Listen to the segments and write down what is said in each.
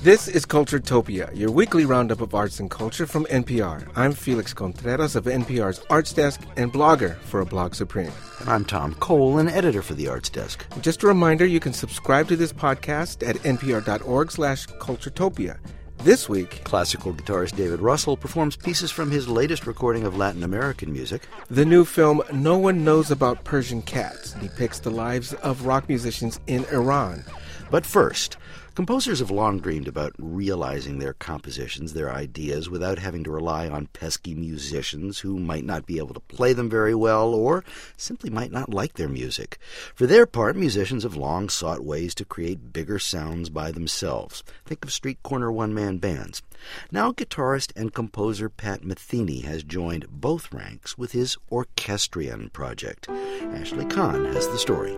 This is Culturetopia, your weekly roundup of arts and culture from NPR. I'm Felix Contreras of NPR's Arts Desk and blogger for A Blog Supreme. And I'm Tom Cole, an editor for the Arts Desk. Just a reminder, you can subscribe to this podcast at npr.org/Culturetopia. This week, classical guitarist David Russell performs pieces from his latest recording of Latin American music. The new film No One Knows About Persian Cats depicts the lives of rock musicians in Iran. But first, composers have long dreamed about realizing their compositions, their ideas, without having to rely on pesky musicians who might not be able to play them very well or simply might not like their music. For their part, musicians have long sought ways to create bigger sounds by themselves. Think of street corner one-man bands. Now guitarist and composer Pat Metheny has joined both ranks with his Orchestrion project. Ashley Kahn has the story.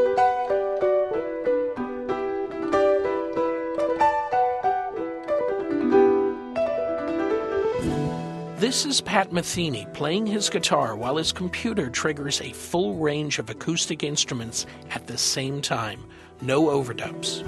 This is Pat Metheny playing his guitar while his computer triggers a full range of acoustic instruments at the same time. No overdubs.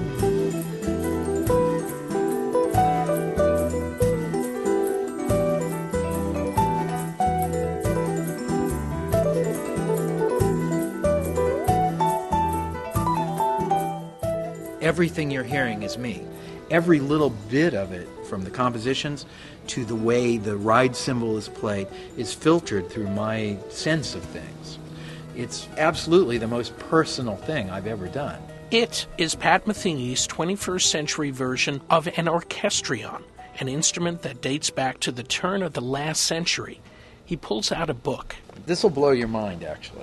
Everything you're hearing is me. Every little bit of it, from the compositions to the way the ride cymbal is played, is filtered through my sense of things. It's absolutely the most personal thing I've ever done. It is Pat Metheny's 21st century version of an orchestrion, an instrument that dates back to the turn of the last century. He pulls out a book. This will blow your mind, actually.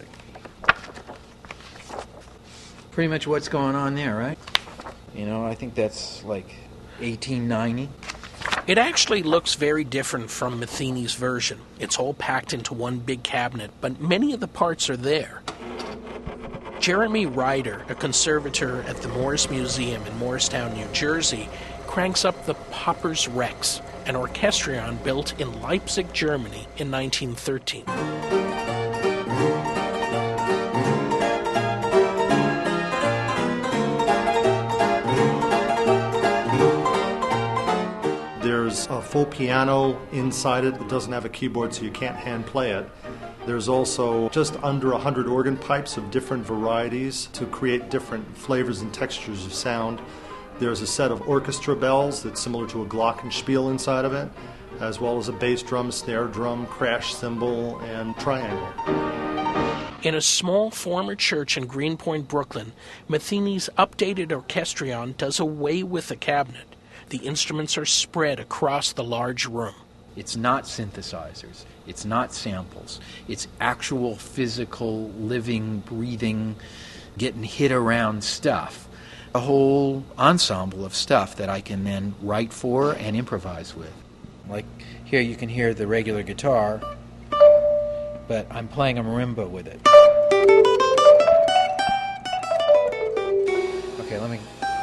Pretty much what's going on there, right? You know, I think that's like 1890. It actually looks very different from Metheny's version. It's all packed into one big cabinet, but many of the parts are there. Jeremy Ryder, a conservator at the Morris Museum in Morristown, New Jersey, cranks up the Popper's Rex, an orchestrion built in Leipzig, Germany in 1913. There's a full piano inside it that doesn't have a keyboard, so you can't hand play it. There's also just under 100 organ pipes of different varieties to create different flavors and textures of sound. There's a set of orchestra bells that's similar to a glockenspiel inside of it, as well as a bass drum, snare drum, crash cymbal, and triangle. In a small former church in Greenpoint, Brooklyn, Metheny's updated orchestrion does away with the cabinet. The instruments are spread across the large room. It's not synthesizers. It's not samples. It's actual physical, living, breathing, getting hit around stuff. A whole ensemble of stuff that I can then write for and improvise with. Like here you can hear the regular guitar, but I'm playing a marimba with it. Okay, let me...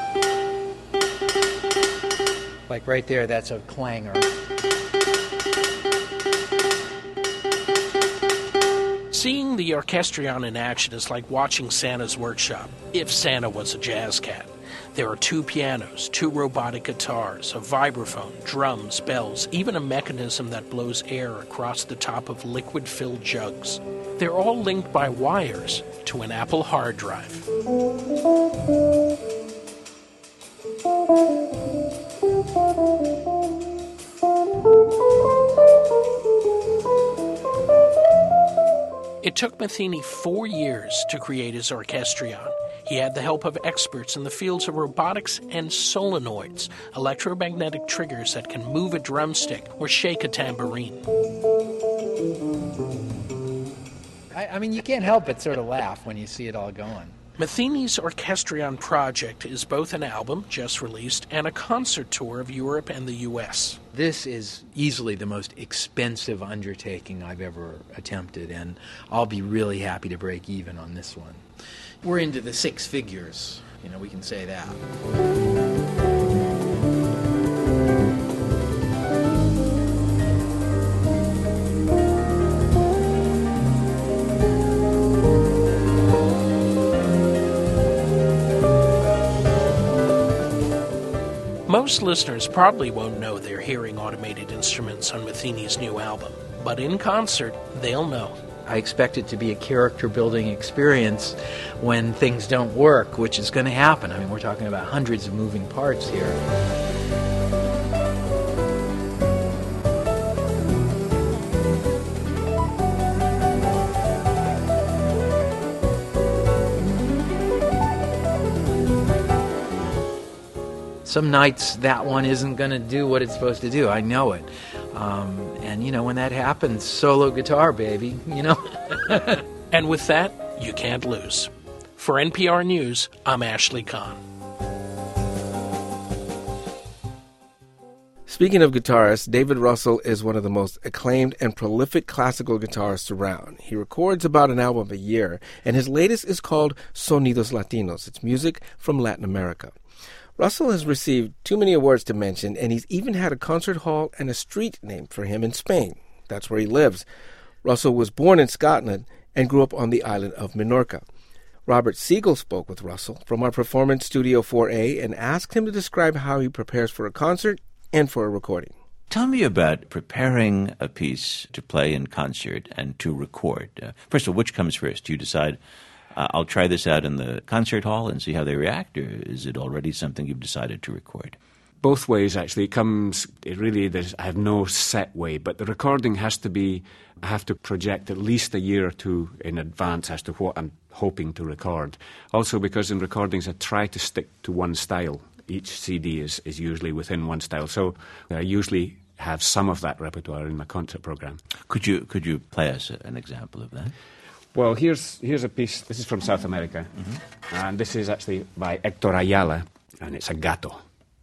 Like right there, that's a clangor. Seeing the orchestrion in action is like watching Santa's workshop, if Santa was a jazz cat. There are 2 pianos, 2 robotic guitars, a vibraphone, drums, bells, even a mechanism that blows air across the top of liquid-filled jugs. They're all linked by wires to an Apple hard drive. It took Metheny 4 years to create his orchestrion. He had the help of experts in the fields of robotics and solenoids, electromagnetic triggers that can move a drumstick or shake a tambourine. I mean, you can't help but sort of laugh when you see it all going. Metheny's Orchestrion project is both an album, just released, and a concert tour of Europe and the U.S. This is easily the most expensive undertaking I've ever attempted, and I'll be really happy to break even on this one. We're into the 6 figures, we can say that. Most listeners probably won't know they're hearing automated instruments on Metheny's new album, but in concert, they'll know. I expect it to be a character-building experience when things don't work, which is going to happen. I mean, we're talking about hundreds of moving parts here. Some nights that one isn't going to do what it's supposed to do. I know it. And, when that happens, solo guitar, baby, And with that, you can't lose. For NPR News, I'm Ashley Kahn. Speaking of guitarists, David Russell is one of the most acclaimed and prolific classical guitarists around. He records about an album a year, and his latest is called Sonidos Latinos. It's music from Latin America. Russell has received too many awards to mention, and he's even had a concert hall and a street named for him in Spain. That's where he lives. Russell was born in Scotland and grew up on the island of Menorca. Robert Siegel spoke with Russell from our Performance Studio 4A and asked him to describe how he prepares for a concert and for a recording. Tell me about preparing a piece to play in concert and to record. First of all, which comes first? Do you decide, I'll try this out in the concert hall and see how they react, or is it already something you've decided to record? Both ways, actually. I have no set way, but the recording has to be, I have to project at least a year or two in advance as to what I'm hoping to record. Also because in recordings I try to stick to one style. Each CD is usually within one style, so I usually have some of that repertoire in my concert program. Could you play us an example of that? Well, here's a piece. This is from South America, and this is actually by Héctor Ayala, and it's a gato.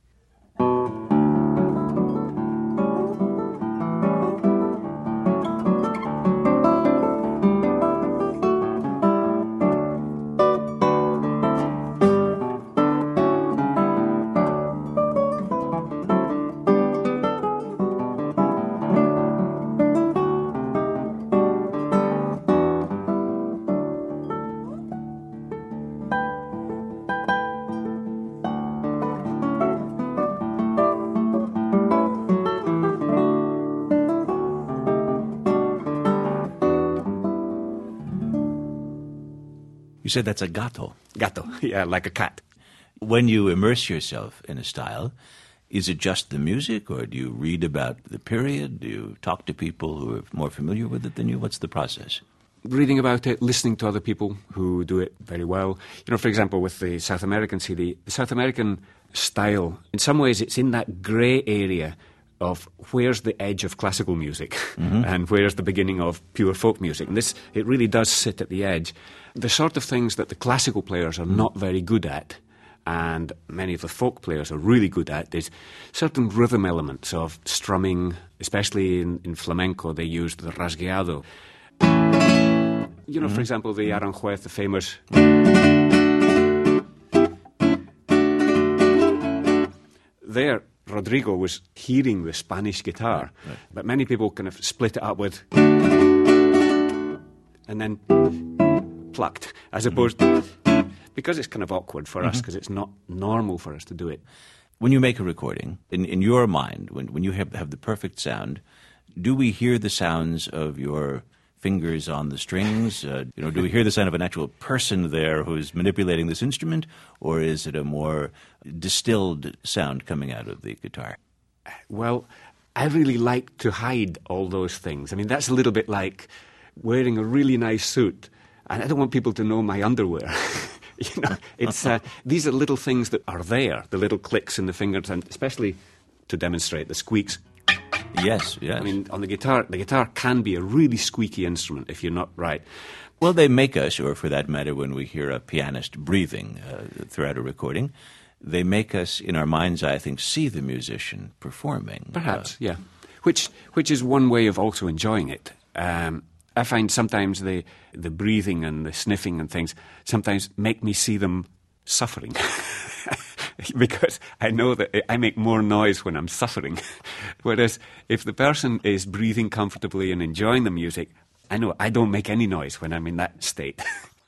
You said that's a gato. Gato, yeah, like a cat. When you immerse yourself in a style, is it just the music, or do you read about the period? Do you talk to people who are more familiar with it than you? What's the process? Reading about it, listening to other people who do it very well. For example, with the South American CD, the South American style, in some ways it's in that grey area of where's the edge of classical music and where's the beginning of pure folk music. And it really does sit at the edge. The sort of things that the classical players are not very good at, and many of the folk players are really good at, is certain rhythm elements of strumming, especially in flamenco. They use the rasgueado. For example, the Aranjuez, the famous... There, Rodrigo was hearing the Spanish guitar, but many people kind of split it up with... and then plucked, as opposed to... Because it's kind of awkward for us, because it's not normal for us to do it. When you make a recording, in your mind, when you have the perfect sound, do we hear the sounds of your fingers on the strings? Do we hear the sound of an actual person there who's manipulating this instrument, or is it a more distilled sound coming out of the guitar? Well, I really like to hide all those things. I mean, that's a little bit like wearing a really nice suit, and I don't want people to know my underwear. It's these are little things that are there, the little clicks in the fingers, and especially to demonstrate the squeaks. Yes. I mean, on the guitar can be a really squeaky instrument if you're not right. Well, they make us, or for that matter, when we hear a pianist breathing throughout a recording, they make us, in our mind's eye, I think, see the musician performing. Perhaps, yeah. Which is one way of also enjoying it. I find sometimes the breathing and the sniffing and things sometimes make me see them suffering. Because I know that I make more noise when I'm suffering. Whereas if the person is breathing comfortably and enjoying the music, I know I don't make any noise when I'm in that state.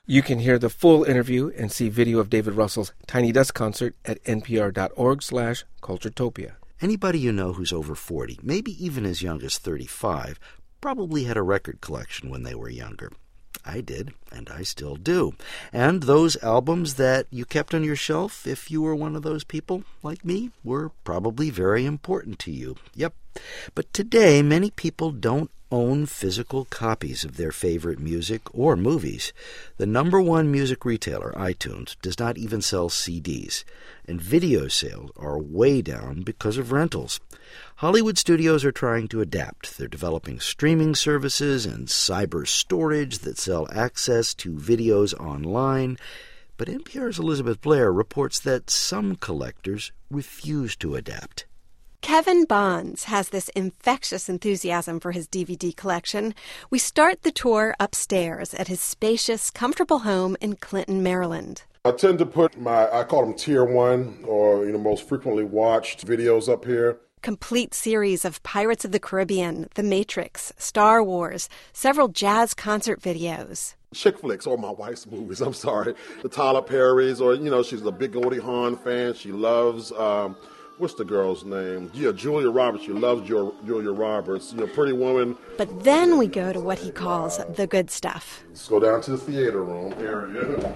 You can hear the full interview and see video of David Russell's Tiny Desk concert at npr.org/Culturetopia. Anybody you know who's over 40, maybe even as young as 35, probably had a record collection when they were younger. I did, and I still do. And those albums that you kept on your shelf, if you were one of those people like me, were probably very important to you. Yep. But today, many people don't own physical copies of their favorite music or movies. The number one music retailer, iTunes, does not even sell CDs, and video sales are way down because of rentals. Hollywood studios are trying to adapt. They're developing streaming services and cyber storage that sell access to videos online. But NPR's Elizabeth Blair reports that some collectors refuse to adapt. Kevin Bonds has this infectious enthusiasm for his DVD collection. We start the tour upstairs at his spacious, comfortable home in Clinton, Maryland. I tend to put I call them tier one or most frequently watched videos up here. Complete series of Pirates of the Caribbean, The Matrix, Star Wars, several jazz concert videos. Chick flicks, or my wife's movies, I'm sorry. The Tyler Perry's, or, she's a big Goldie Hawn fan. She loves, what's the girl's name? Yeah, Julia Roberts. She loves Julia Roberts, Pretty Woman. But then we go to what he calls the good stuff. Let's go down to the theater room area.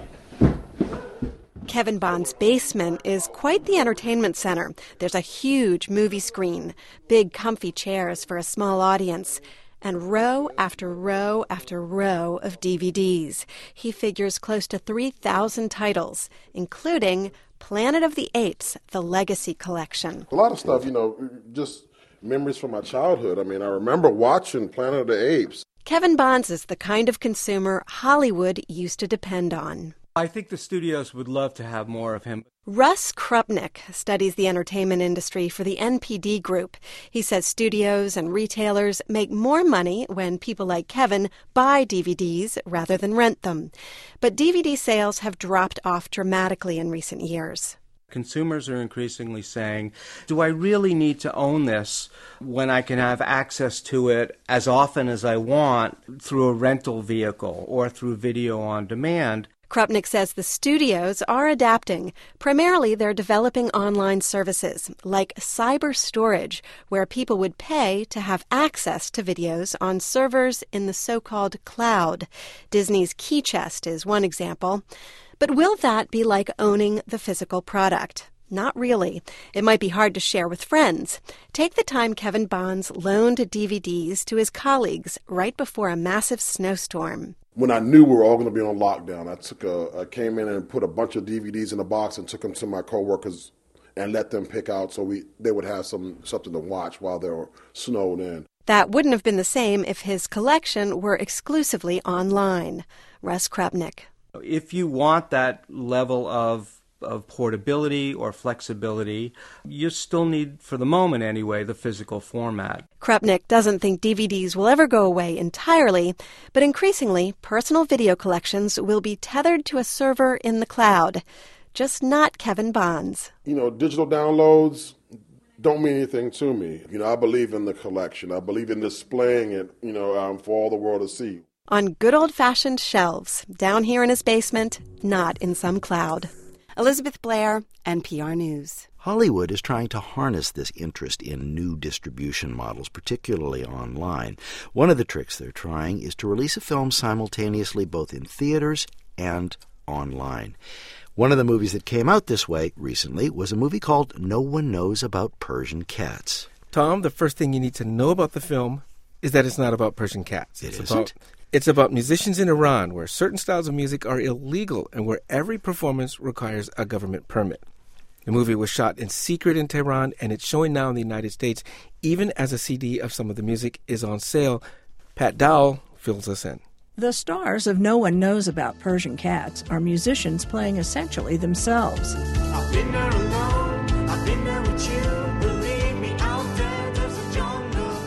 Kevin Bond's basement is quite the entertainment center. There's a huge movie screen, big comfy chairs for a small audience, and row after row after row of DVDs. He figures close to 3,000 titles, including Planet of the Apes, the Legacy Collection. A lot of stuff, just memories from my childhood. I remember watching Planet of the Apes. Kevin Bonds is the kind of consumer Hollywood used to depend on. I think the studios would love to have more of him. Russ Krupnick studies the entertainment industry for the NPD Group. He says studios and retailers make more money when people like Kevin buy DVDs rather than rent them. But DVD sales have dropped off dramatically in recent years. Consumers are increasingly saying, do I really need to own this when I can have access to it as often as I want through a rental vehicle or through video on demand? Krupnick says the studios are adapting. Primarily, they're developing online services like cyber storage, where people would pay to have access to videos on servers in the so-called cloud. Disney's Key Chest is one example. But will that be like owning the physical product? Not really. It might be hard to share with friends. Take the time Kevin Bonds loaned DVDs to his colleagues right before a massive snowstorm. When I knew we were all going to be on lockdown, I came in and put a bunch of DVDs in a box and took them to my coworkers and let them pick out so they would have something to watch while they were snowed in. That wouldn't have been the same if his collection were exclusively online. Russ Krupnick. If you want that level of portability or flexibility, you still need, for the moment anyway, the physical format. Krupnick doesn't think DVDs will ever go away entirely, but increasingly, personal video collections will be tethered to a server in the cloud. Just not Kevin Bonds. Digital downloads don't mean anything to me. I believe in the collection. I believe in displaying it, for all the world to see. On good old-fashioned shelves, down here in his basement, not in some cloud. Elizabeth Blair, NPR News. Hollywood is trying to harness this interest in new distribution models, particularly online. One of the tricks they're trying is to release a film simultaneously both in theaters and online. One of the movies that came out this way recently was a movie called No One Knows About Persian Cats. Tom, the first thing you need to know about the film is that it's not about Persian cats. It's about musicians in Iran where certain styles of music are illegal and where every performance requires a government permit. The movie was shot in secret in Tehran, and it's showing now in the United States, even as a CD of some of the music is on sale. Pat Dowell fills us in. The stars of No One Knows About Persian Cats are musicians playing essentially themselves. I've been there alone, I've been there with you, believe me, out there there's a jungle,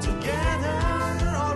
together or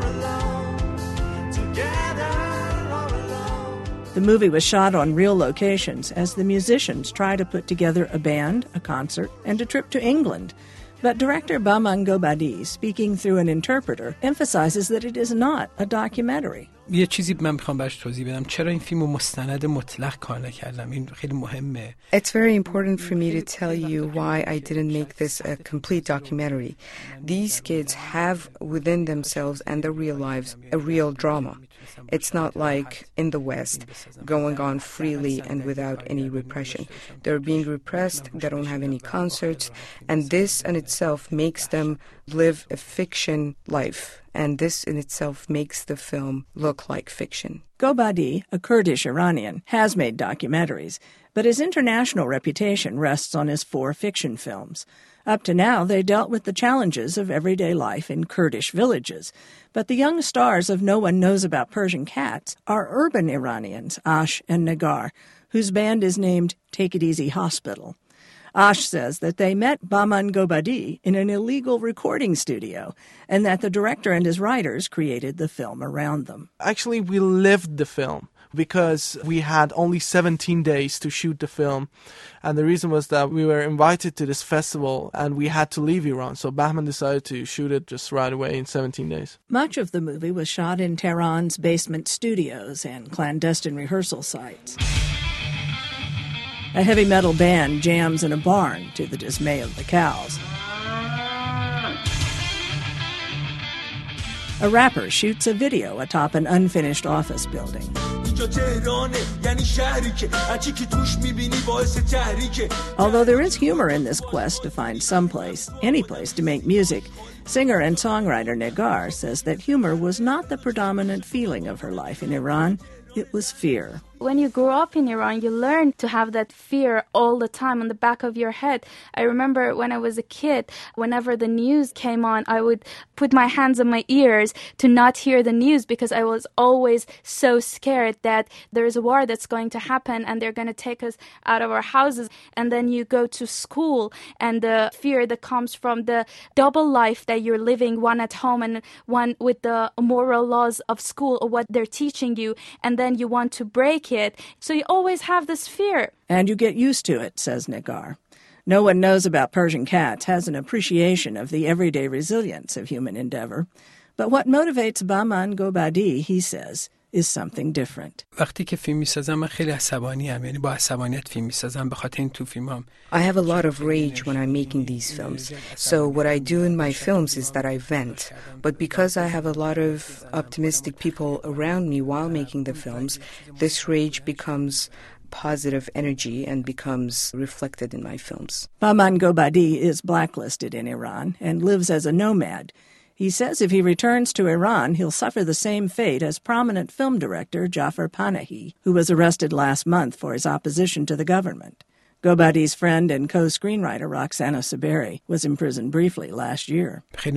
alone, together or alone. The movie was shot on real locations as the musicians try to put together a band, a concert, and a trip to England. But director Bahman Gobadi, speaking through an interpreter, emphasizes that it is not a documentary. یه چیزی من میخوام براش توضیح بدم چرا این فیلمو مستند مطلق کار نکردم. این خیلی مهمه. It's very important for me to tell you why I didn't make this a complete documentary. These kids have within themselves and their real lives a real drama. It's not like in the West, going on freely and without any repression. They're being repressed, they don't have any concerts, and this in itself makes them live a fiction life. And this in itself makes the film look like fiction. Gobadi, a Kurdish Iranian, has made documentaries, but his international reputation rests on his 4 fiction films. Up to now, they dealt with the challenges of everyday life in Kurdish villages. But the young stars of No One Knows About Persian Cats are urban Iranians, Ash and Nagar, whose band is named Take It Easy Hospital. Ash says that they met Bahman Gobadi in an illegal recording studio and that the director and his writers created the film around them. Actually, we lived the film because we had only 17 days to shoot the film. And the reason was that we were invited to this festival and we had to leave Iran. So Bahman decided to shoot it just right away in 17 days. Much of the movie was shot in Tehran's basement studios and clandestine rehearsal sites. A heavy metal band jams in a barn to the dismay of the cows. A rapper shoots a video atop an unfinished office building. Although there is humor in this quest to find any place to make music, singer and songwriter Nagar says that humor was not the predominant feeling of her life in Iran. It was fear. When you grow up in Iran, you learn to have that fear all the time on the back of your head. I remember when I was a kid, whenever the news came on, I would put my hands on my ears to not hear the news because I was always so scared that there is a war that's going to happen and they're going to take us out of our houses. And then you go to school and the fear that comes from the double life that you're living, one at home and one with the moral laws of school or what they're teaching you. And then you want to break it. So you always have this fear. And you get used to it, says Nagar. No One Knows About Persian Cats has an appreciation of the everyday resilience of human endeavor. But what motivates Bahman Gobadi, he says, is something different. وقتی که فیلم می‌سازم من خیلی عصبانی ام، یعنی با عصبانیت فیلم می‌سازم به خاطر این تو فیلمام. I have a lot of rage when I'm making these films. So what I do in my films is that I vent. But because I have a lot of optimistic people around me while making the films, this rage becomes positive energy and becomes reflected in my films. Bahman Gobadi is blacklisted in Iran and lives as a nomad. He says if he returns to Iran, he'll suffer the same fate as prominent film director Jafar Panahi, who was arrested last month for his opposition to the government. Gobadi's friend and co-screenwriter Roxana Saberi was imprisoned briefly last year.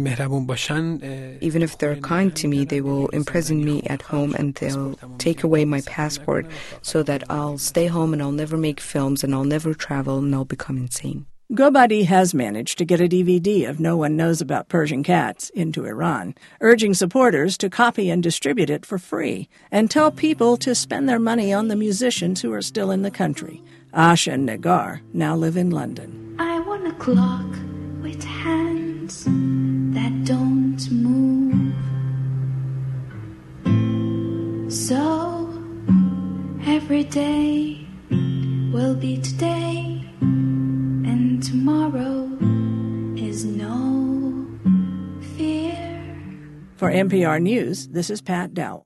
Even if they're kind to me, they will imprison me at home and they'll take away my passport so that I'll stay home and I'll never make films and I'll never travel and I'll become insane. Gobadi has managed to get a DVD of No One Knows About Persian Cats into Iran, urging supporters to copy and distribute it for free and tell people to spend their money on the musicians who are still in the country. Asha and Nagar now live in London. I want a clock with hands that don't move. So every day will be today. Tomorrow is no fear. For NPR News, this is Pat Dowell.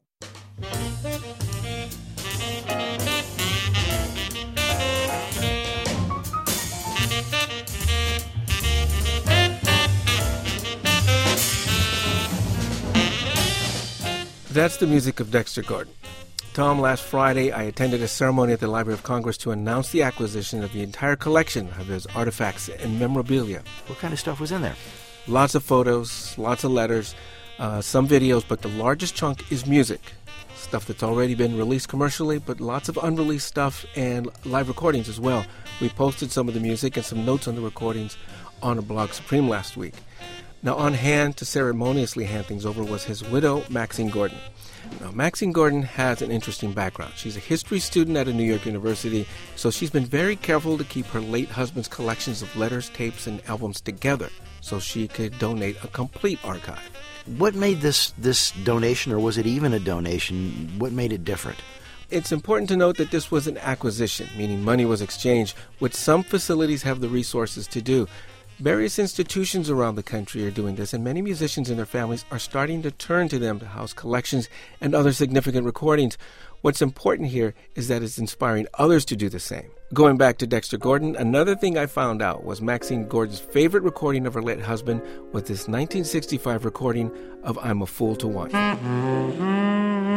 That's the music of Dexter Gordon. Tom, last Friday, I attended a ceremony at the Library of Congress to announce the acquisition of the entire collection of his artifacts and memorabilia. What kind of stuff was in there? Lots of photos, lots of letters, some videos, but the largest chunk is music. Stuff that's already been released commercially, but lots of unreleased stuff and live recordings as well. We posted some of the music and some notes on the recordings on a Blog Supreme last week. Now, on hand to ceremoniously hand things over was his widow, Maxine Gordon. Now, Maxine Gordon has an interesting background. She's a history student at a New York university, so she's been very careful to keep her late husband's collections of letters, tapes, and albums together so she could donate a complete archive. What made this donation, or was it even a donation, what made it different? It's important to note that this was an acquisition, meaning money was exchanged, which some facilities have the resources to do. Various institutions around the country are doing this, and many musicians and their families are starting to turn to them to house collections and other significant recordings. What's important here is that it's inspiring others to do the same. Going back to Dexter Gordon, another thing I found out was Maxine Gordon's favorite recording of her late husband was this 1965 recording of I'm a Fool to Want You.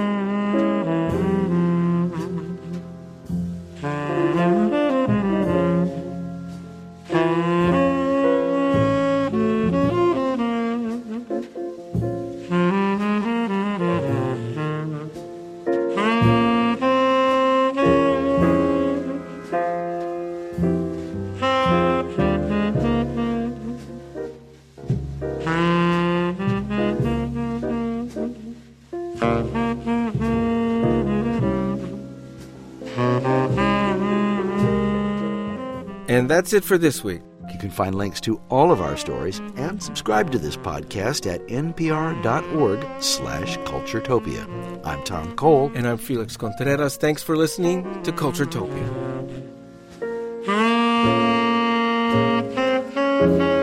And that's it for this week. You can find links to all of our stories and subscribe to this podcast at npr.org/Culturetopia. I'm Tom Cole. And I'm Felix Contreras. Thanks for listening to Culturetopia.